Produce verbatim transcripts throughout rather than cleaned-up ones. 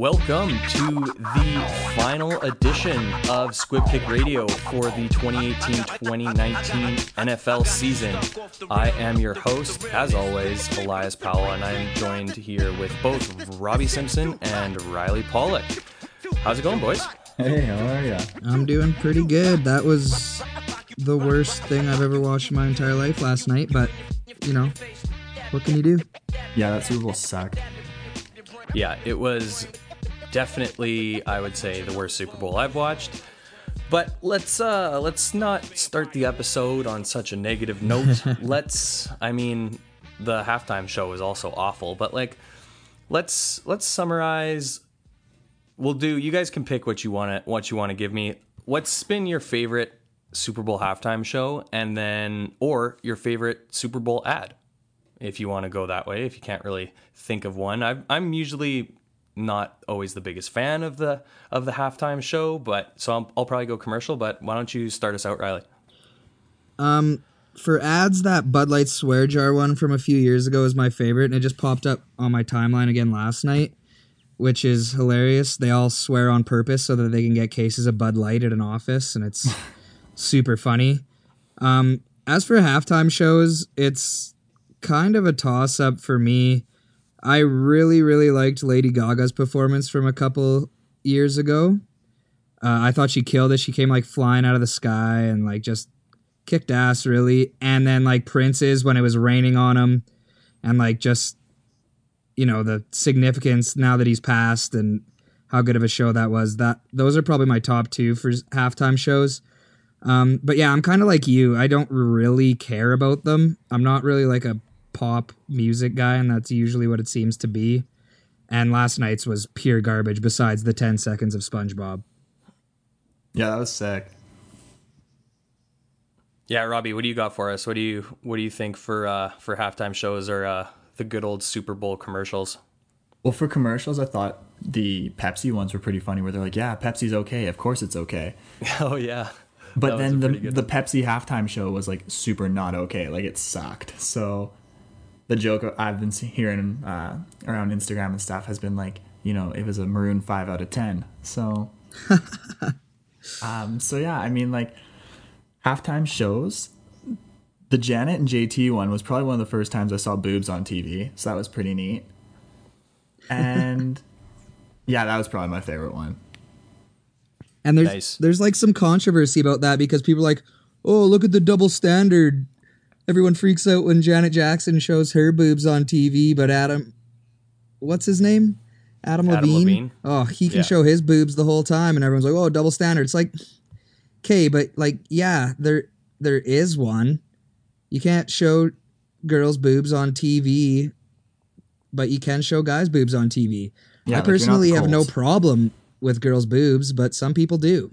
Welcome to the final edition of Squib Kick Radio for the twenty eighteen twenty nineteen N F L season. I am your host, as always, Elias Powell, and I am joined here with both Robbie Simpson and Riley Pollock. How's it going, boys? Hey, how are ya? I'm doing pretty good. That was the worst thing I've ever watched in my entire life last night, but, you know, what can you do? Yeah, that Super Bowl sucked. Yeah, it was definitely, I would say, the worst Super Bowl I've watched. But let's uh, let's not start the episode on such a negative note. let's, I mean, the halftime show was also awful, but like, let's let's summarize. We'll do. You guys can pick what you want to what you want to give me. What's been your favorite Super Bowl halftime show, and then or your favorite Super Bowl ad, if you want to go that way. If you can't really think of one, I've, I'm usually not always the biggest fan of the of the halftime show, but so I'll, I'll probably go commercial. But why don't you start us out, Riley? Um, for ads, that Bud Light swear jar one from a few years ago is my favorite, and it just popped up on my timeline again last night, which is hilarious. They all swear on purpose so that they can get cases of Bud Light at an office, and it's super funny. Um, as for halftime shows, it's kind of a toss-up for me. I really, really liked Lady Gaga's performance from a couple years ago. Uh, I thought she killed it. She came like flying out of the sky and like just kicked ass, really. And then like Prince's when it was raining on him, and like just, you know, the significance now that he's passed and how good of a show that was. That those are probably my top two for halftime shows. Um, but yeah, I'm kind of like you. I don't really care about them. I'm not really like a pop music guy, and that's usually what it seems to be. And last night's was pure garbage besides the ten seconds of SpongeBob. Yeah, that was sick. Yeah, Robbie, what do you got for us? What do you what do you think for uh, for halftime shows or uh, the good old Super Bowl commercials? Well, for commercials, I thought the Pepsi ones were pretty funny, where they're like, "Yeah, Pepsi's okay. Of course it's okay." Oh yeah. But then the the Pepsi halftime show was like super not okay. Like it sucked. So the joke I've been hearing uh, around Instagram and stuff has been like, you know, it was a Maroon five out of ten. So, um, so yeah, I mean, like halftime shows, the Janet and J T one was probably one of the first times I saw boobs on T V. So that was pretty neat. And yeah, that was probably my favorite one. And there's Nice. there's like some controversy about that because people are like, oh, look at the double standard. Everyone freaks out when Janet Jackson shows her boobs on T V, but Adam, what's his name? Adam Levine? Adam Levine. Oh, he can Yeah. show his boobs the whole time, and everyone's like, oh, double standard. It's like, okay, but like, yeah, there there is one. You can't show girls' boobs on T V, but you can show guys' boobs on T V. Yeah, I like, you're not personally the have no Coles. problem with girls' boobs, but some people do.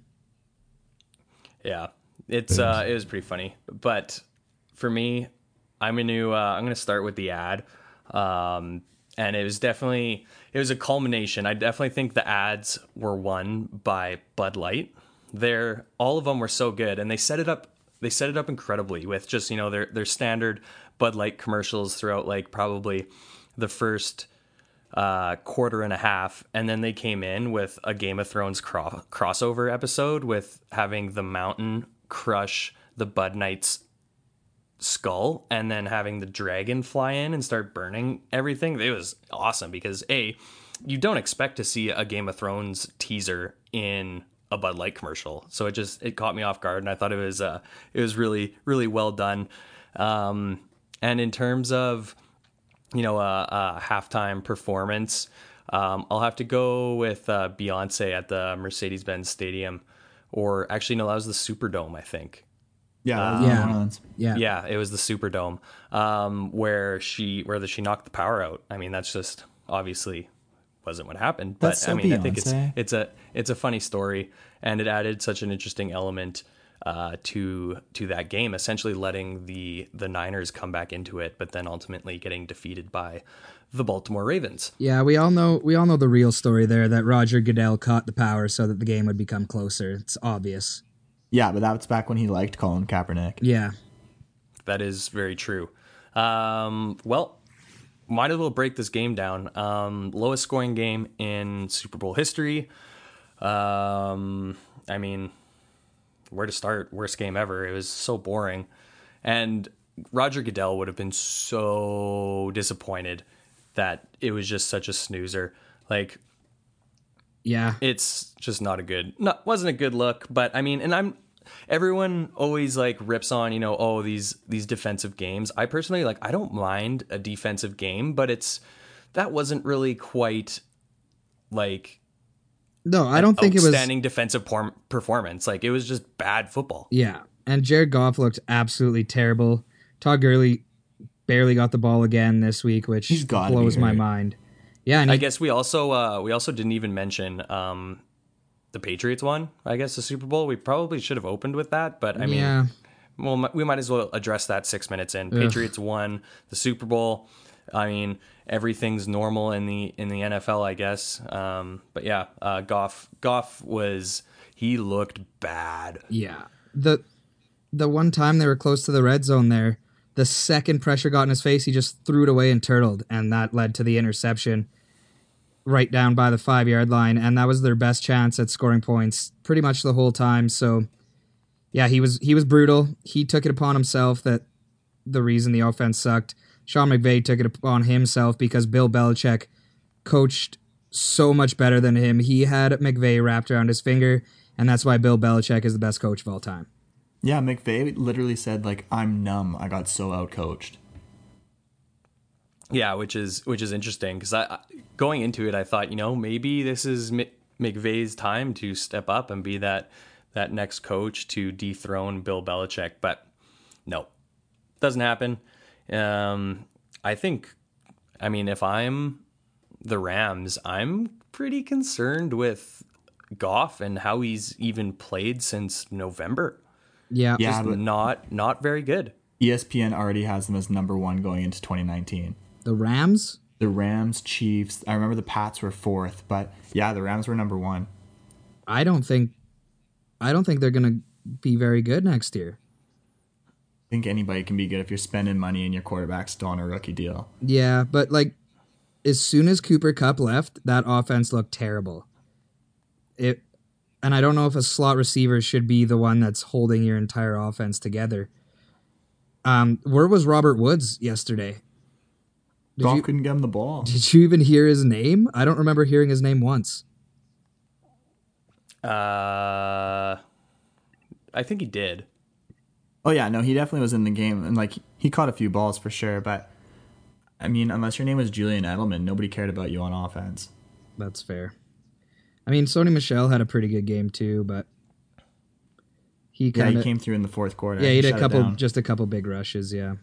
Yeah, it's uh, it was pretty funny. But for me, I'm gonna uh, I'm gonna start with the ad, um, and it was definitely it was a culmination. I definitely think the ads were won by Bud Light. They're all of them were so good, and they set it up. They set it up incredibly with just you know their their standard Bud Light commercials throughout like probably the first uh, quarter and a half, and then they came in with a Game of Thrones cro- crossover episode with having the Mountain crush the Bud Knight's skull and then having the dragon fly in and start burning everything. It was awesome because A, you don't expect to see a Game of Thrones teaser in a Bud Light commercial, so it just it caught me off guard, and I thought it was uh it was really really well done. Um, and in terms of you know, a, a halftime performance, um, I'll have to go with uh, Beyonce at the Mercedes-Benz Stadium, or actually, no, that was the Superdome, I think. Yeah, that was Uh, New yeah. Orleans. Yeah. Yeah, it was the Superdome, um, where she where the, she knocked the power out. I mean, that's just obviously wasn't what happened, but That's so I mean, I think it's Beyonce. it's a it's a funny story, and it added such an interesting element uh, to to that game, essentially letting the the Niners come back into it, but then ultimately getting defeated by the Baltimore Ravens. Yeah, we all know we all know the real story there, that Roger Goodell caught the power so that the game would become closer. It's obvious. Yeah, but that's back when he liked Colin Kaepernick. Yeah. That is very true. Um, well, might as well break this game down. Um, lowest scoring game in Super Bowl history. Um, I mean, where to start? Worst game ever. It was so boring. And Roger Goodell would have been so disappointed that it was just such a snoozer. Like, Yeah. it's just not a good, not wasn't a good look. But I mean, and I'm everyone always like rips on, you know, oh these these defensive games. I personally like I don't mind a defensive game, but it's that wasn't really quite like No, I don't think it was. outstanding defensive por- performance. Like it was just bad football. Yeah. And Jared Goff looked absolutely terrible. Todd Gurley barely got the ball again this week, which He's gotta blows be my hurt. mind. Yeah, and I he, guess we also uh, we also didn't even mention um, the Patriots won. I guess the Super Bowl. We probably should have opened with that, but I mean, yeah, well, we might as well address that six minutes in. Patriots won the Super Bowl. I mean, everything's normal in the in the N F L, I guess. Um, but yeah, uh, Goff Goff was he looked bad. yeah. The the one time they were close to the red zone there, the second pressure got in his face, he just threw it away and turtled, and that led to the interception right down by the five yard line, and that was their best chance at scoring points pretty much the whole time. So yeah, he was he was brutal. He took it upon himself that the reason the offense sucked. Sean McVay took it upon himself because Bill Belichick coached so much better than him. He had McVay wrapped around his finger, and that's why Bill Belichick is the best coach of all time. Yeah, McVay literally said, like, I'm numb. I got so outcoached. Yeah, which is which is interesting because I going into it, I thought, you know, maybe this is M- McVay's time to step up and be that that next coach to dethrone Bill Belichick, but no, doesn't happen. Um, I think, I mean, if I'm the Rams, I'm pretty concerned with Goff and how he's even played since November. Yeah, Yeah, Just but not not very good. E S P N already has them as number one going into twenty nineteen. the Rams. The Rams, Chiefs, I remember the Pats were fourth, but yeah, the Rams were number one. I don't think, I don't think they're gonna be very good next year. I think anybody can be good if you're spending money and your quarterback's still on a rookie deal. Yeah, but like, as soon as Cooper Kupp left, that offense looked terrible. It, and I don't know if a slot receiver should be the one that's holding your entire offense together. Um, where was Robert Woods yesterday? Did Goff you couldn't get him the ball. did you even hear his name? I don't remember hearing his name once. Uh, I think he did. Oh yeah, no, he definitely was in the game, and like he caught a few balls for sure. But I mean, unless your name was Julian Edelman, nobody cared about you on offense. That's fair. I mean, Sony Michel had a pretty good game too, but he Yeah, kind he of came through in the fourth quarter. yeah, he did shut a it couple, down. just a couple big rushes. Yeah,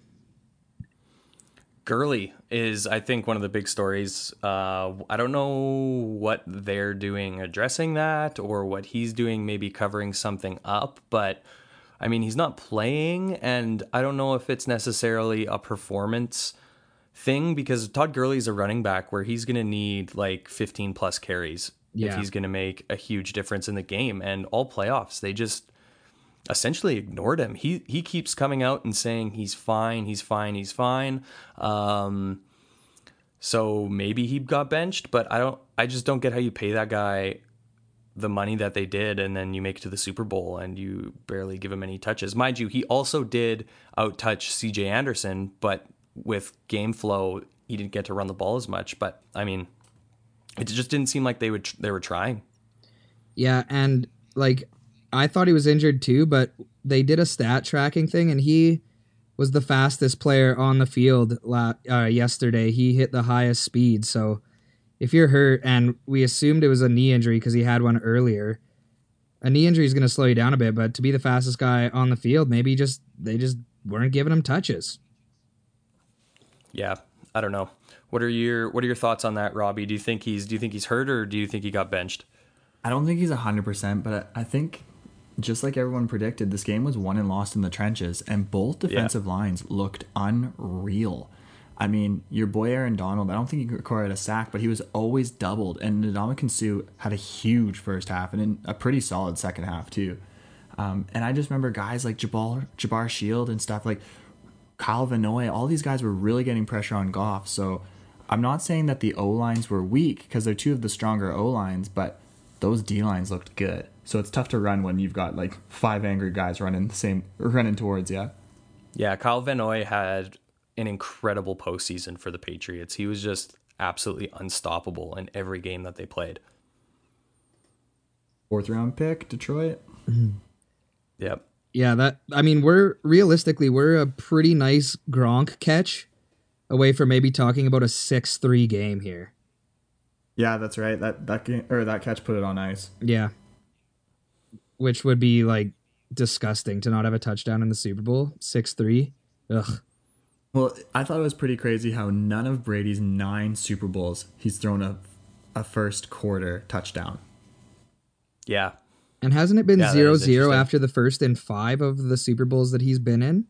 Gurley is, I think, one of the big stories. Uh, I don't know what they're doing addressing that or what he's doing, maybe covering something up. But, I mean, he's not playing, and I don't know if it's necessarily a performance thing because Todd Gurley's a running back where he's going to need like fifteen plus carries if Yeah. he's going to make a huge difference in the game. And all playoffs, they just essentially ignored him. He he keeps coming out and saying he's fine, he's fine, he's fine. Um, so maybe he got benched, but I don't. I just don't get how you pay that guy the money that they did, and then you make it to the Super Bowl and you barely give him any touches. Mind you, he also did outtouch C J Anderson, but with game flow, he didn't get to run the ball as much. But I mean, it just didn't seem like they would. They were trying. yeah, and like I thought he was injured too, but they did a stat tracking thing, and he was the fastest player on the field la- uh, yesterday. He hit the highest speed. So if you're hurt, and we assumed it was a knee injury because he had one earlier, a knee injury is going to slow you down a bit. But to be the fastest guy on the field, maybe just they just weren't giving him touches. Yeah, I don't know. What are your What are your thoughts on that, Robbie? Do you think he's Do you think he's hurt, or do you think he got benched? I don't think he's one hundred percent, but I I think just like everyone predicted, this game was won and lost in the trenches, and both defensive lines looked unreal. I mean, your boy Aaron Donald, I don't think he recorded a sack, but he was always doubled, and Ndamukong Suh had a huge first half and then a pretty solid second half too. Um, and I just remember guys like Jabbar, Jabbar Shield and stuff like Kyle Vanoy, all these guys were really getting pressure on Goff. So I'm not saying that the O-lines were weak because they're two of the stronger O-lines, but those D-lines looked good. So it's tough to run when you've got like five angry guys running the same running towards you. Yeah, Kyle Van Noy had an incredible postseason for the Patriots. He was just absolutely unstoppable in every game that they played. Fourth round pick, Detroit. Yep. Yeah, that I mean, we're realistically we're a pretty nice Gronk catch away from maybe talking about a six three game here. Yeah, that's right. That that game or that catch put it on ice. Yeah. Which would be like disgusting to not have a touchdown in the Super Bowl. six three. Ugh. Well, I thought it was pretty crazy how none of Brady's nine Super Bowls he's thrown a a first quarter touchdown. Yeah. And hasn't it been Yeah, that zero is zero interesting. after the first in five of the Super Bowls that he's been in?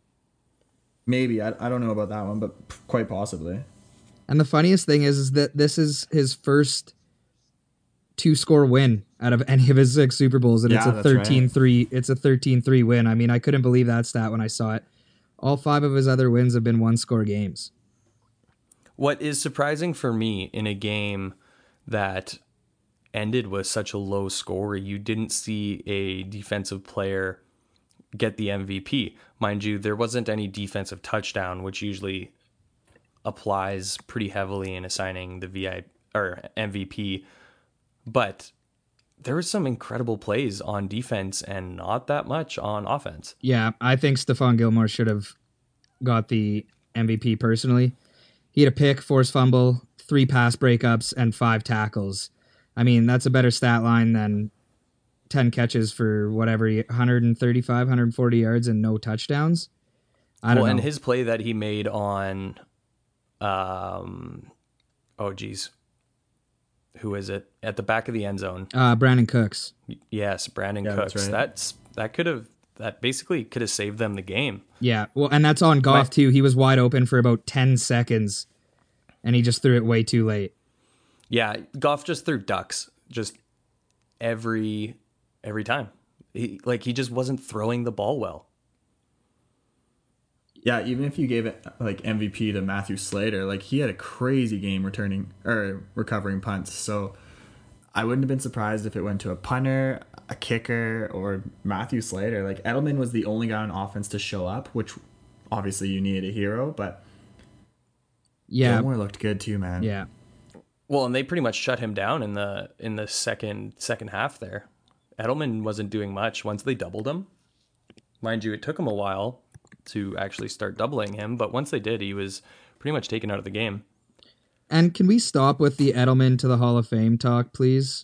Maybe. I, I don't know about that one, but quite possibly. And the funniest thing is, is that this is his first two-score win out of any of his six Super Bowls, and Yeah, it's a that's thirteen three. It's a thirteen three win. I mean, I couldn't believe that stat when I saw it. All five of his other wins have been one-score games. What is surprising for me in a game that ended with such a low score, you didn't see a defensive player get the M V P. Mind you, there wasn't any defensive touchdown, which usually applies pretty heavily in assigning the V I or M V P. But there were some incredible plays on defense and not that much on offense. Yeah, I think Stephon Gilmore should have got the M V P personally. He had a pick, forced fumble, three pass breakups, and five tackles. I mean, that's a better stat line than ten catches for whatever, one thirty-five, one forty yards and no touchdowns. I don't well, know. and his play that he made on, um, oh geez, who is it at the back of the end zone? uh, Brandon Cooks. Yes, Brandon Yeah, Cooks. that's right. That's that could have that basically could have saved them the game. Yeah, well, and that's on Goff My- too. He was wide open for about ten seconds, and he just threw it way too late. Yeah, Goff just threw ducks just every every time. He like he just wasn't throwing the ball well. Yeah, even if you gave it like M V P to Matthew Slater, like he had a crazy game returning or recovering punts. So I wouldn't have been surprised if it went to a punter, a kicker, or Matthew Slater. Like Edelman was the only guy on offense to show up, which obviously you needed a hero, but Yeah, Gilmore looked good too, man. yeah. Well, and they pretty much shut him down in the in the second second half there. Edelman wasn't doing much once they doubled him. Mind you, it took him a while to actually start doubling him, but once they did, he was pretty much taken out of the game. And can we stop with the Edelman to the Hall of Fame talk, please?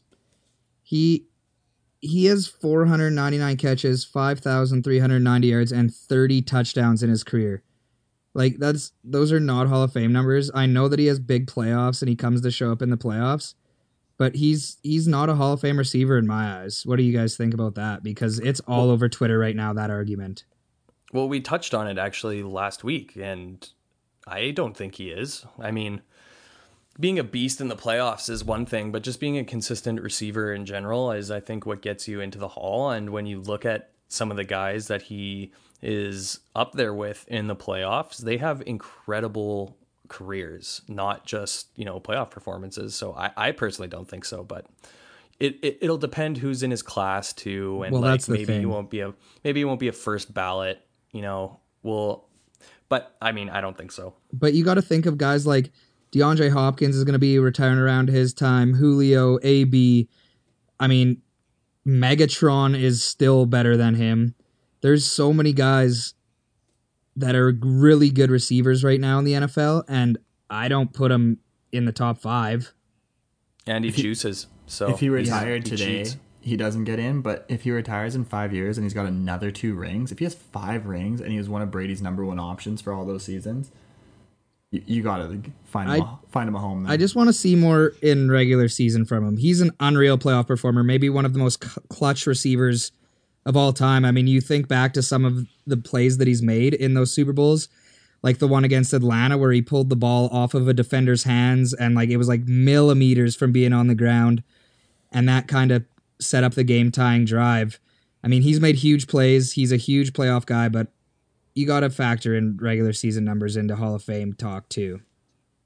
He he has four hundred ninety-nine catches, five thousand three hundred ninety yards, and thirty touchdowns in his career. Like that's those are not Hall of Fame numbers. I know that he has big playoffs and he comes to show up in the playoffs, but he's he's not a Hall of Fame receiver in my eyes. What do you guys think about that? Because it's all over Twitter right now, that argument. Well, we touched on it actually last week, and I don't think he is. I mean, being a beast in the playoffs is one thing, but just being a consistent receiver in general is, I think, what gets you into the Hall. And when you look at some of the guys that he is up there with in the playoffs, they have incredible careers, not just, you know, playoff performances. So I, I personally don't think so, but it, it it'll depend who's in his class too, and Well, like that's the maybe he thing. won't be a maybe he won't be a first ballot, you know. Well, but I mean, I don't think so. But you got to think of guys like DeAndre Hopkins is going to be retiring around his time. Julio, A B. I mean, Megatron is still better than him. There's so many guys that are really good receivers right now in the N F L, and I don't put them in the top five. And he If he- juices. So If he retired he today, cheats. he doesn't get in. But if he retires in five years and he's got another two rings, if he has five rings and he was one of Brady's number one options for all those seasons, you, you got to find him, I- a, find him a home. Then. I just want to see more in regular season from him. He's an unreal playoff performer, maybe one of the most cl- clutch receivers of all time. I mean, you think back to some of the plays that he's made in those Super Bowls, like the one against Atlanta where he pulled the ball off of a defender's hands and like it was like millimeters from being on the ground, and that kind of set up the game-tying drive. I mean, he's made huge plays. He's a huge playoff guy, but you got to factor in regular season numbers into Hall of Fame talk too.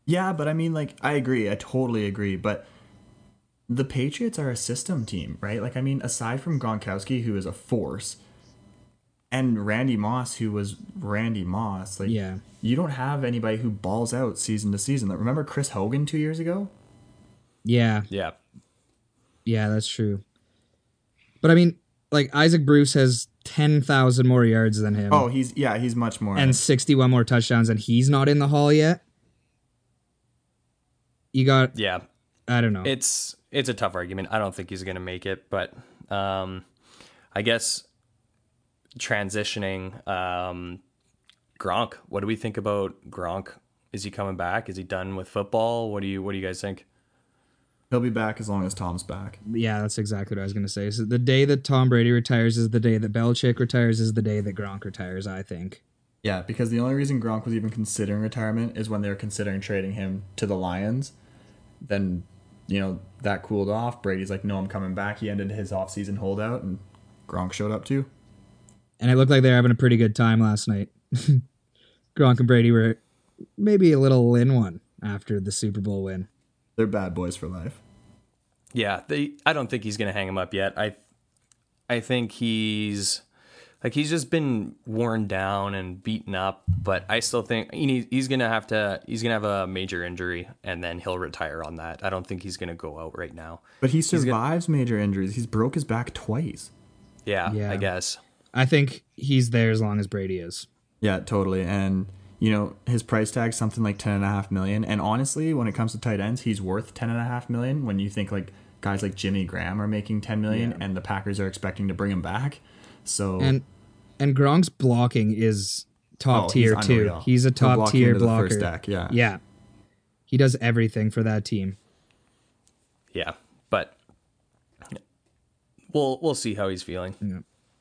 Yeah, but I mean, like, I agree. I totally agree. But the Patriots are a system team, right? Like, I mean, aside from Gronkowski, who is a force, and Randy Moss, who was Randy Moss, like, Yeah. you don't have anybody who balls out season to season. Like, remember Chris Hogan two years ago? Yeah. Yeah. Yeah, that's true. But I mean, like Isaac Bruce has ten thousand more yards than him. Oh, he's, yeah, he's much more. And sixty-one more touchdowns, and he's not in the hall yet. You got, Yeah. I don't know. It's it's a tough argument. I don't think he's going to make it, but um, I guess transitioning um, Gronk. What do we think about Gronk? Is he coming back? Is he done with football? What do you What do you guys think? He'll be back as long as Tom's back. Yeah, that's exactly what I was going to say. So the day that Tom Brady retires is the day that Belichick retires is the day that Gronk retires, I think. Yeah, because the only reason Gronk was even considering retirement is when they were considering trading him to the Lions. Then, you know, that cooled off. Brady's like, no, I'm coming back. He ended his offseason holdout, and Gronk showed up too. And it looked like they were having a pretty good time last night. Gronk and Brady were maybe a little in one after the Super Bowl win. They're bad boys for life. Yeah, they. I don't think he's going to hang him up yet. I, I think he's like he's just been worn down and beaten up. But I still think he, he's going to have to. He's going to have a major injury, and then he'll retire on that. I don't think he's going to go out right now. But he gonna- survives major injuries. He's broke his back twice. Yeah, Yeah. I guess. I think he's there as long as Brady is. Yeah, totally. And, you know, his price tag's something like ten and a half million. And honestly, when it comes to tight ends, he's worth ten and a half million when you think like guys like Jimmy Graham are making ten million Yeah. and the Packers are expecting to bring him back. So And and Gronk's blocking is top Oh, tier he's too. unreal. He's a He'll top block you tier into the blocker. first deck, yeah. Yeah. He does everything for that team. Yeah, but we'll we'll see how he's feeling. Yeah.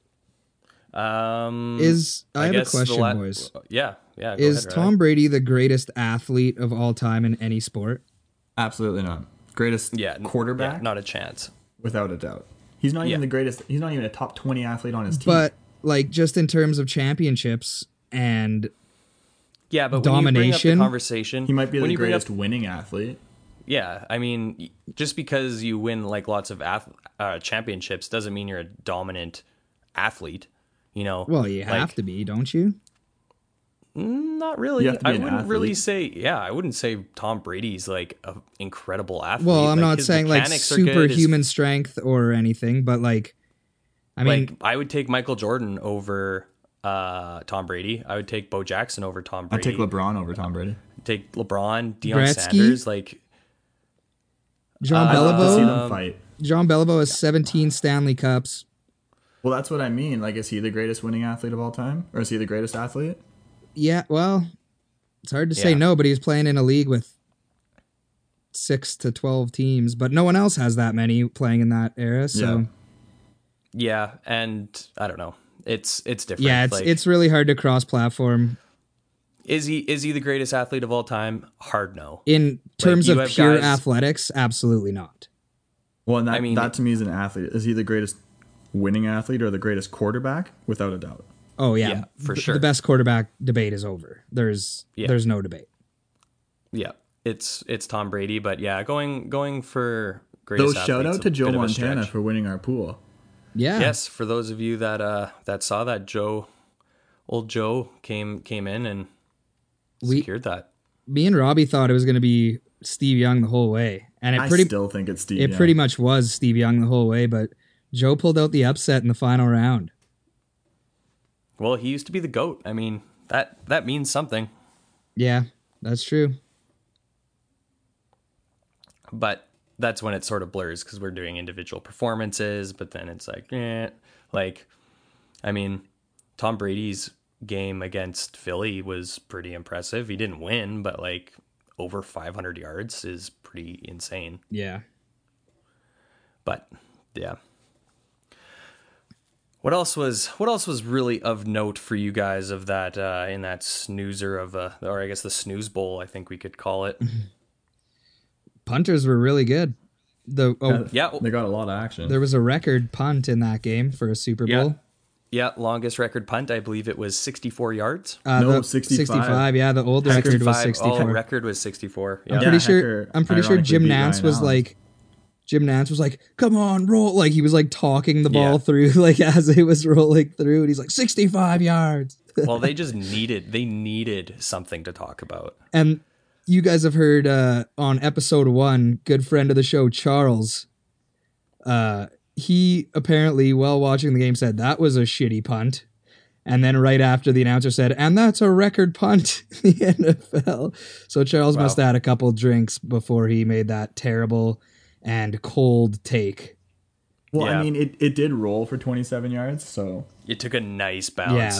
Um, Is I, have a guess the question, la- boys. Yeah, yeah. Go Is ahead, Tom Riley. Brady the greatest athlete of all time in any sport? absolutely not. Greatest Yeah, n- quarterback, yeah, not a chance. without a doubt. He's not Yeah. even the greatest. He's not even a top twenty athlete on his team. But like just in terms of championships and Yeah, but when you bring up Domination? the conversation, he might be when the you bring greatest Up, winning athlete. yeah, I mean, y- just because you win like lots of ath- uh, championships doesn't mean you're a dominant athlete. You know, well, you have like, to be, don't you? Not really. You have to be I an wouldn't really athlete. say. Yeah, I wouldn't say Tom Brady's like an incredible athlete. Well, I'm Like, not his saying like mechanics are good, his- superhuman strength or anything, but like I mean, like I would take Michael Jordan over uh, Tom Brady. I would take Bo Jackson over Tom I'd Brady. take LeBron over Tom Brady. Take LeBron, Deion Gretzky? Sanders. Like John uh, I'd love to see Beliveau. them fight. John Beliveau has seventeen Stanley Cups. Well, that's what I mean. Like, is he the greatest winning athlete of all time, or is he the greatest athlete? Yeah, well, it's hard to say Yeah. no, but he's playing in a league with six to twelve teams, but no one else has that many playing in that era. So Yeah. yeah, and I don't know. It's it's different. yeah, it's like, it's really hard to cross platform is he is he the greatest athlete of all time? Hard no. in terms you of have pure guys- athletics. Absolutely not. Well, and that, I mean- that to me is an athlete. Is he the greatest winning athlete or the greatest quarterback? Without a doubt. Oh yeah, Yeah, for Th- sure. The best quarterback debate is over. There's Yeah. there's no debate. Yeah, it's it's Tom Brady, but yeah, going going for greatest. Though shout athlete's out to a Joe bit of a Montana stretch. for winning our pool. Yeah. Yes, for those of you that uh that saw that, Joe, old Joe came came in and We- secured that. Me and Robbie thought it was going to be Steve Young the whole way, and it I pretty still think it's Steve. it Young. pretty much was Steve Young the whole way, but Joe pulled out the upset in the final round. Well, he used to be the GOAT. I mean, that that means something. Yeah, that's true. But that's when it sort of blurs because we're doing individual performances, but then it's like, eh. Like, I mean, Tom Brady's game against Philly was pretty impressive. He didn't win, but like over five hundred yards is pretty insane. Yeah. But yeah. What else was what else was really of note for you guys of that uh, in that snoozer of uh, or I guess the snooze bowl, I think we could call it. Punters were really good. The oh, Uh, Yeah, They got a lot of action. there was a record punt in that game for a Super Yeah. Bowl. Yeah, longest record punt. I believe it was sixty-four yards. Uh, No, the sixty-five. Yeah, the old record was sixty-five. Oh, sixty-four. record was sixty-four. I'm Yeah. pretty Yeah, sure. Hecker I'm pretty sure ironically Jim beat Nance Ryan was Allen. like, Jim Nance was like, "Come on, roll!" Like he was like talking the ball Yeah. through, like as it was rolling through, and he's like, sixty-five yards. Well, they just needed they needed something to talk about. And you guys have heard uh, on episode one, good friend of the show, Charles. Uh, he apparently, while watching the game, said that was a shitty punt. And then right after the announcer said, and that's a record punt in the N F L. So Charles Wow. must have had a couple drinks before he made that terrible and cold take. Well, Yeah. I mean, it, it did roll for twenty-seven yards, so It took a nice bounce. Yeah.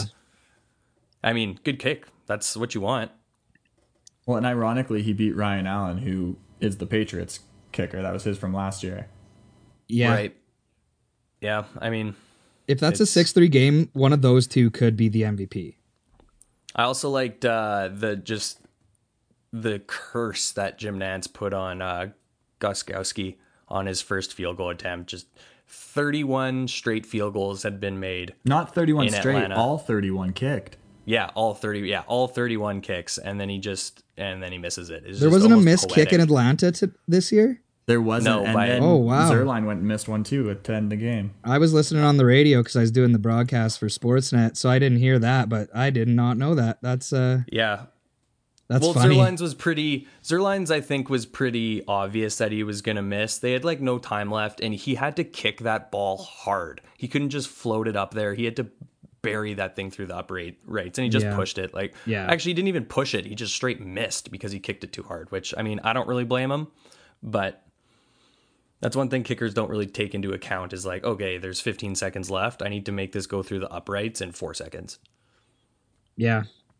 I mean, good kick. That's what you want. well, and ironically, he beat Ryan Allen, who is the Patriots kicker. That was his from last year. Yeah. Right. Yeah. I mean, If that's a It's- six three game, one of those two could be the M V P. I also liked uh, the just the curse that Jim Nance put on uh, Goskowski on his first field goal attempt. Just thirty-one straight field goals had been made. Not thirty-one In straight, Atlanta. all thirty-one kicked. Yeah, all thirty. Yeah, all thirty-one kicks, and then he just and then he misses it. It's There just wasn't a almost missed kick in poetic. Atlanta to, this year? There wasn't, No, and by- then Oh, wow. Zerline went and missed one too to end the game. I was listening on the radio because I was doing the broadcast for Sportsnet, so I didn't hear that, but I did not know that. That's uh, Yeah. that's well, funny. Zerlines was pretty. Zerlines, I think, was pretty obvious that he was gonna miss. They had like no time left, and he had to kick that ball hard. He couldn't just float it up there. He had to bury that thing through the upright rights, and he just Yeah. pushed it. Like, Yeah. actually, he didn't even push it. He just straight missed because he kicked it too hard. Which, I mean, I don't really blame him, but that's one thing kickers don't really take into account. Is like, okay, there's fifteen seconds left. I need to make this go through the uprights in four seconds. Yeah.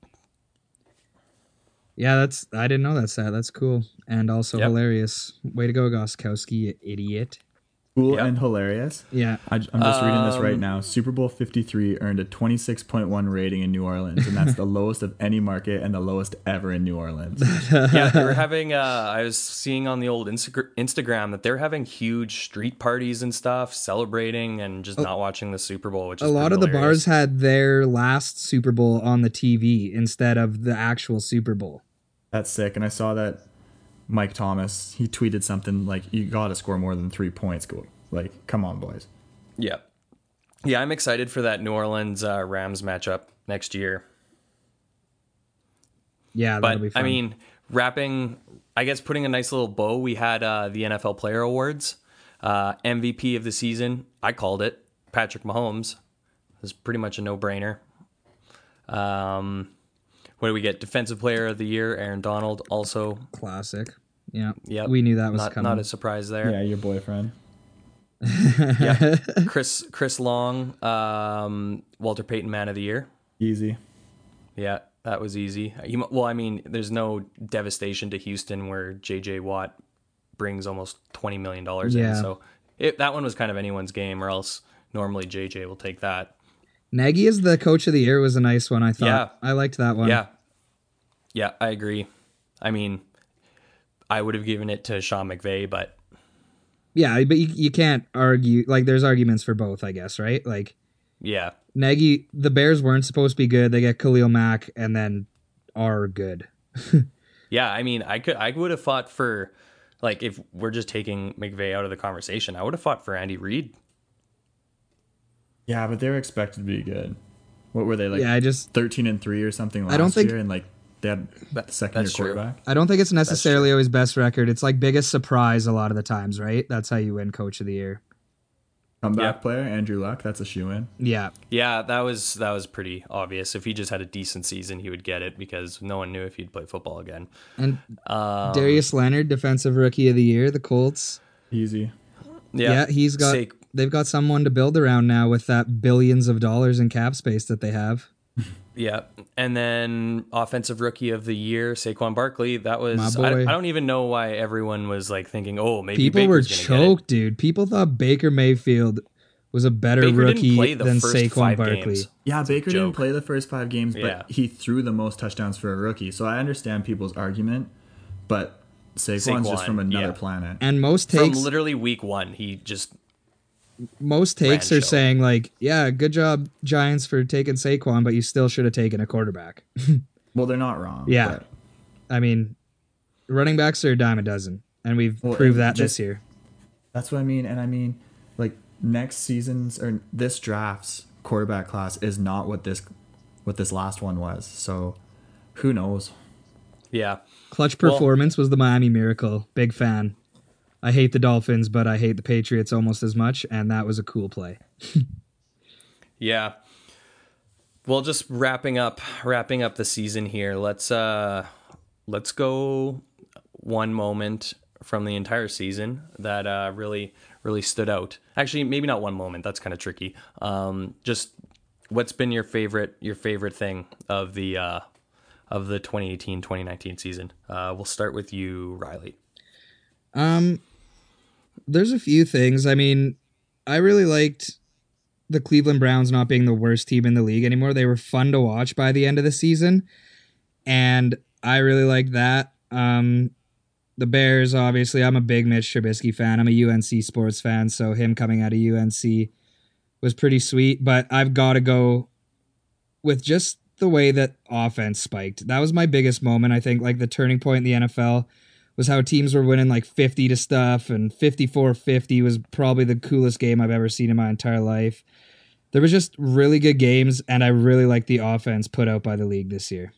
Yeah, that's I didn't know that stat. That's cool. And also Yep. hilarious. Way to go, Goskowski, you idiot. Cool Yep. and hilarious. Yeah. I, I'm just reading this Um, right now. Super Bowl fifty-three earned a twenty-six point one rating in New Orleans, and that's the lowest of any market and the lowest ever in New Orleans. Yeah, they were having. Uh, I was seeing on the old Insta- Instagram that they're having huge street parties and stuff, celebrating and just not watching the Super Bowl. Which is A lot pretty of the hilarious. bars had their last Super Bowl on the T V instead of the actual Super Bowl. That's sick. And I saw that Mike Thomas, he tweeted something like, you got to score more than three points. Go, like, come on, boys. Yeah, yeah, I'm excited for that New Orleans uh, Rams matchup next year. Yeah, But that'll be fun. I mean, wrapping, I guess, putting a nice little bow. We had uh, the N F L Player Awards, uh, M V P of the season. I called it Patrick Mahomes. It was pretty much a no-brainer. Um, what do we get? Defensive Player of the Year, Aaron Donald. Also, classic. Yeah. yep, We knew that was not, coming. not a surprise there. Yeah, your boyfriend. Yeah. Chris Chris Long, um, Walter Payton Man of the Year. Easy. Yeah, that was easy. He, well, I mean, there's no devastation to Houston where J J Watt brings almost twenty million dollars Yeah. in. So it, that one was kind of anyone's game, or else normally J J will take that. Nagy as the coach of the year was a nice one, I thought. Yeah. I liked that one. Yeah. Yeah, I agree. I mean, I would have given it to Sean McVay, but Yeah, but you, you can't argue. Like, there's arguments for both, I guess, right? Like, yeah. Nagy, the Bears weren't supposed to be good. They get Khalil Mack and then are good. Yeah, I mean, I could I would have fought for, like, if we're just taking McVay out of the conversation, I would have fought for Andy Reid. Yeah, but they were expected to be good. What were they, like Yeah, I just thirteen and three or something last I don't think- year? And, like, they had That- the second year that's true. quarterback. I don't think it's necessarily always best record. It's like biggest surprise a lot of the times, right? That's how you win coach of the year. Comeback Yeah. player, Andrew Luck, that's a shoe-in. Yeah. Yeah, that was that was pretty obvious. If he just had a decent season, he would get it because no one knew if he'd play football again. And Um, Darius Leonard, defensive rookie of the year, the Colts. Easy. yeah, Yeah, he's got Sa- they've got someone to build around now with that billions of dollars in cap space that they have. yeah, and then offensive rookie of the year, Saquon Barkley. That was My I, boy. I don't even know why everyone was like thinking, oh, maybe People Baker's were gonna get it. choked, dude. People thought Baker Mayfield was a better Baker didn't rookie play the than first Saquon five Barkley. games. Yeah, Baker joke. didn't play the first five games, but Yeah. he threw the most touchdowns for a rookie. So I understand people's argument, but Saquon's just Saquon, from another yeah. planet. And most From takes literally week one, he just most takes Brand are show. saying like, yeah, good job Giants for taking Saquon, but you still should have taken a quarterback. Well, they're not wrong. Yeah. But, I mean, running backs are a dime a dozen, and we've well, proved and that just- this year. That's what I mean. And I mean, like next season's or this draft's quarterback class is not what this what this last one was. So who knows? Yeah. Clutch Well- performance was the Miami Miracle. Big fan. I hate the Dolphins, but I hate the Patriots almost as much, and that was a cool play. Yeah. Well, just wrapping up wrapping up the season here. Let's uh let's go one moment from the entire season that uh really really stood out. Actually, maybe not one moment. That's kind of tricky. Um just what's been your favorite your favorite thing of the uh of the twenty eighteen twenty nineteen season? Uh we'll start with you, Riley. Um, there's a few things. I mean, I really liked the Cleveland Browns not being the worst team in the league anymore. They were fun to watch by the end of the season, and I really liked that. Um, the Bears, obviously, I'm a big Mitch Trubisky fan. I'm a U N C sports fan, so him coming out of U N C was pretty sweet. But I've got to go with just the way that offense spiked. That was my biggest moment, I think, like the turning point in the N F L was how teams were winning like fifty to stuff, and fifty-four fifty was probably the coolest game I've ever seen in my entire life. There was just really good games, and I really liked the offense put out by the league this year.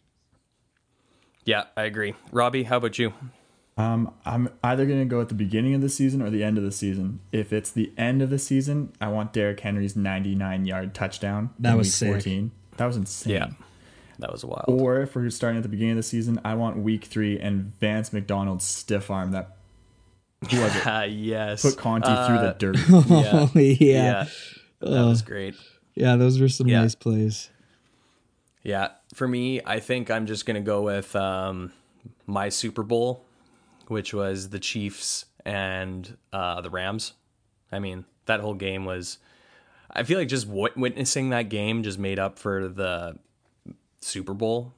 Yeah, I agree. Robbie, how about you? Um, I'm either going to go at the beginning of the season or the end of the season. If it's the end of the season, I want Derrick Henry's ninety-nine yard touchdown. That in was week sick. fourteen. That was insane. Yeah. That was wild. Or if we're starting at the beginning of the season, I want week three and Vance McDonald's stiff arm that who was it? Ah, yes. Put Conti Uh, through the dirt. Oh, yeah. Yeah. Yeah, That was great. those were some Yeah. nice plays. Yeah, for me, I think I'm just gonna go with um, my Super Bowl, which was the Chiefs and uh, the Rams. I mean, that whole game was. I feel like just w- witnessing that game just made up for the Super Bowl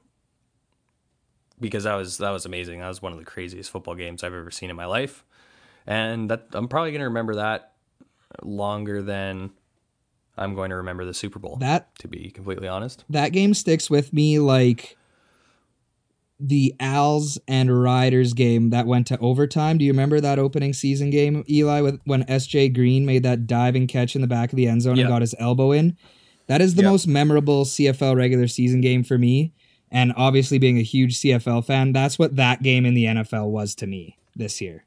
because that was that was amazing. That was one of the craziest football games I've ever seen in my life, and that I'm probably gonna remember that longer than I'm going to remember the Super Bowl. That to be completely honest. that game sticks with me like the Als and Riders game that went to overtime. Do you remember that opening season game, Eli, with when S J Green made that diving catch in the back of the end zone Yeah. and got his elbow in? That is the Yeah. most memorable C F L regular season game for me. And obviously being a huge C F L fan, that's what that game in the N F L was to me this year.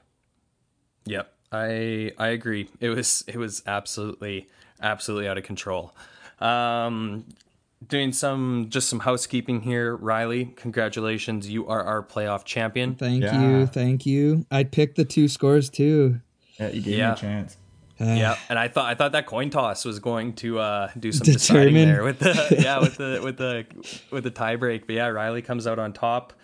Yep, I I agree. It was it was absolutely absolutely out of control. Um, doing some just some housekeeping here, Riley. Congratulations, you are our playoff champion. Thank Yeah. you, thank you. I picked the two scores too. Yeah, you gave Yeah. me a chance. Yeah, and I thought I thought that coin toss was going to uh, do some deciding Determine. there with the yeah with the with the with the tie break. But yeah, Riley comes out on top.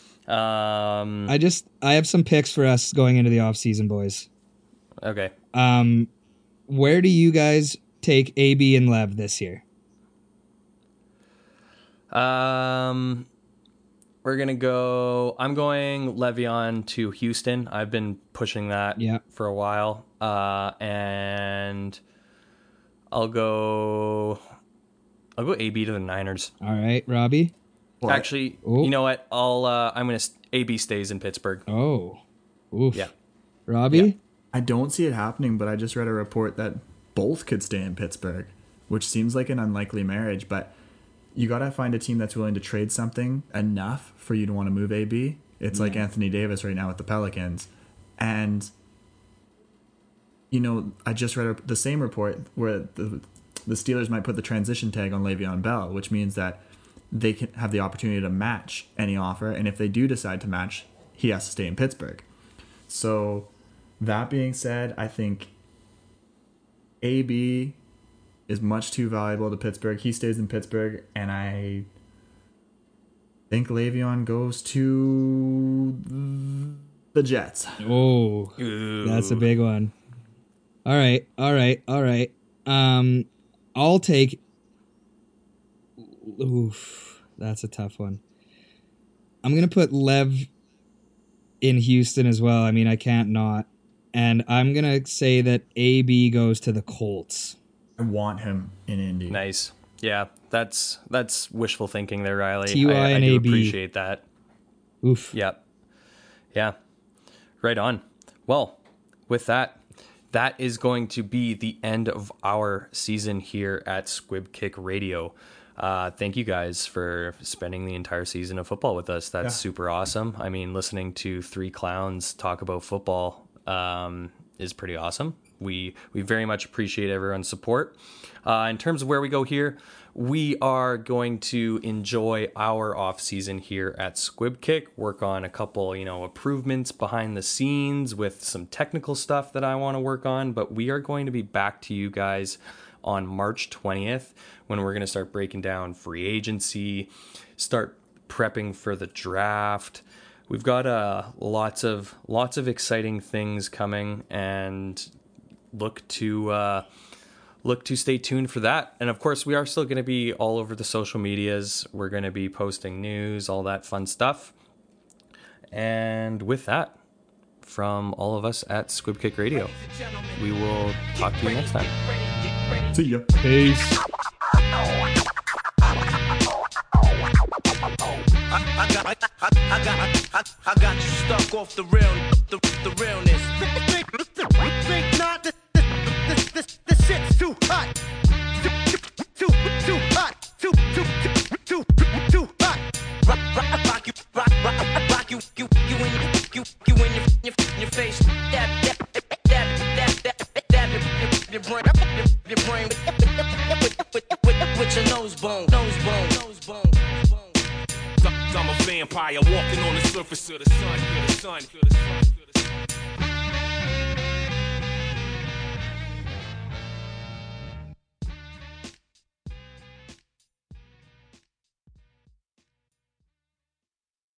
Um, I just I have some picks for us going into the offseason, boys. okay. Um, where do you guys take A B and Lev this year? Um, we're gonna go. I'm going Le'Veon to Houston. I've been pushing that Yeah. for a while. Uh, and I'll go. I'll go A B to the Niners. All right, Robbie. What? Actually, Oh. you know what? I'll. Uh, I'm gonna. A B stays in Pittsburgh. Oh, oof. Yeah. Robbie. Yeah. I don't see it happening, but I just read a report that both could stay in Pittsburgh, which seems like an unlikely marriage, but you got to find a team that's willing to trade something enough for you to want to move A B. It's like Anthony Davis right now with the Pelicans. And, you know, I just read a, the same report where the, the Steelers might put the transition tag on Le'Veon Bell, which means that they can have the opportunity to match any offer. And if they do decide to match, he has to stay in Pittsburgh. So that being said, I think A B is much too valuable to Pittsburgh. He stays in Pittsburgh, and I think Le'Veon goes to the Jets. Oh, that's a big one. All right, all right, all right. Um, I'll take. Oof, that's a tough one. I'm gonna put Lev in Houston as well. I mean, I can't not. And I'm going to say that A B goes to the Colts. I want him in Indy. Nice. Yeah, that's that's wishful thinking there, Riley. T Y I, I and do A B. appreciate that. Oof. Yep. Yeah. Right on. Well, with that, that is going to be the end of our season here at Squib Kick Radio. Uh, thank you guys for spending the entire season of football with us. That's Yeah. super awesome. I mean, listening to three clowns talk about football um, is pretty awesome. We we very much appreciate everyone's support. Uh, in terms of where we go here, we are going to enjoy our off season here at Squib Kick. Work on a couple, you know, improvements behind the scenes with some technical stuff that I want to work on. But we are going to be back to you guys on March twentieth when we're going to start breaking down free agency, start prepping for the draft. We've got uh, lots of lots of exciting things coming, and look to uh, look to stay tuned for that. And of course, we are still going to be all over the social medias. We're going to be posting news, all that fun stuff. And with that, from all of us at Squib Kick Radio, we will talk to you next time. See ya. Peace. I got, I, I, I got, I, I got you stuck off the real, the, the realness. Think, think not, this, this, this, this shit's too hot. Too, too, too hot. Too, too, too, too, too hot. Rock, rock, rock you, rock, rock, rock you, you, you in your, you, you in your, your, your face. Dab, dab, dab, dab, dab, dab your, your brain, your brain with, with, with, with your nose bone, nose bone, nose bone. I'm a vampire walking on the surface of the sun, to the sun, to the sun, to the sun.